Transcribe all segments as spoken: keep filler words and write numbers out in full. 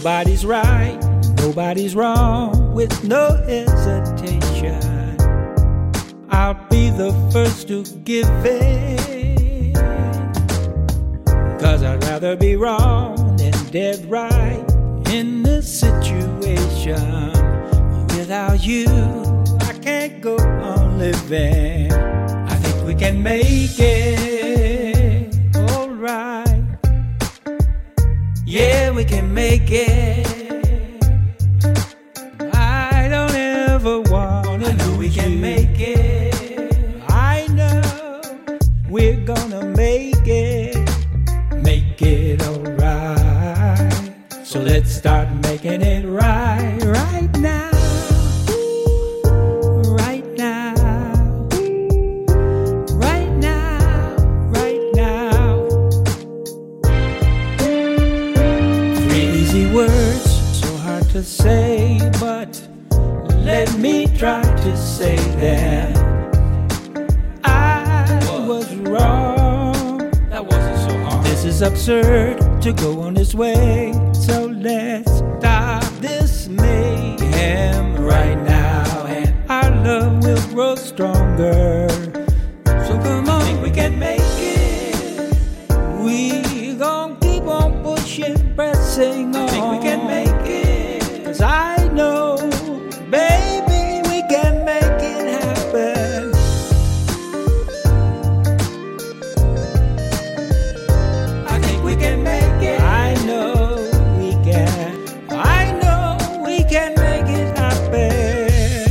Nobody's right, nobody's wrong, with no hesitation. I'll be the first to give in, 'cause I'd rather be wrong than dead right in this situation. Without you, I can't go on living. I think we can make it alright. Yeah, we can make it. I don't ever wanna. I know we can you. Make it. I know we're gonna make it. Make it alright. So let's start making it right, right now. Right now. Right now. Right now. Three easy words, so hard to say, but let me try to say them. I was wrong. That wasn't so hard. This is absurd to go on this way, so let's stop this mayhem right now, and our love will grow stronger. So come on, think we can make it. We gon' keep on pushing, pressing on. I think we can make it, 'cause I know, baby, we can make it happen. I think we can make it. I know we can. I know we can make it happen.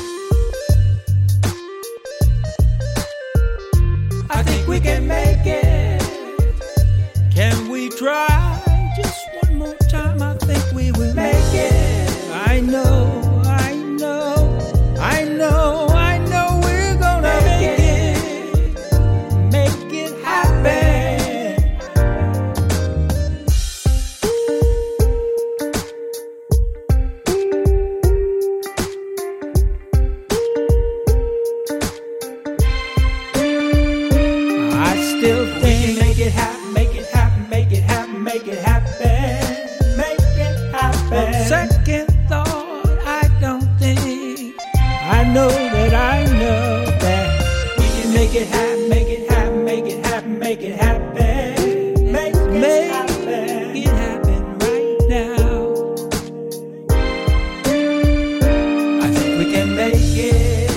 I think we can make it. Can we try just one more time? I think we will make it. I know, I know, I know, I know we're gonna make it. Make it happen. I still think we can make it happen, make it happen, make it happen, make it happen, make it happen. Second thought, I don't think. I know that I know that we can make it happen, make it happen, make it happen, make it happen, make, make it happen. It happen right now. I think we can make it.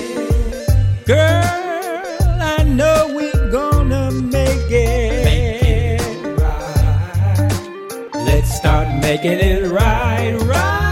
Girl, I know we're gonna make it. Make it right. Let's start making it right, right.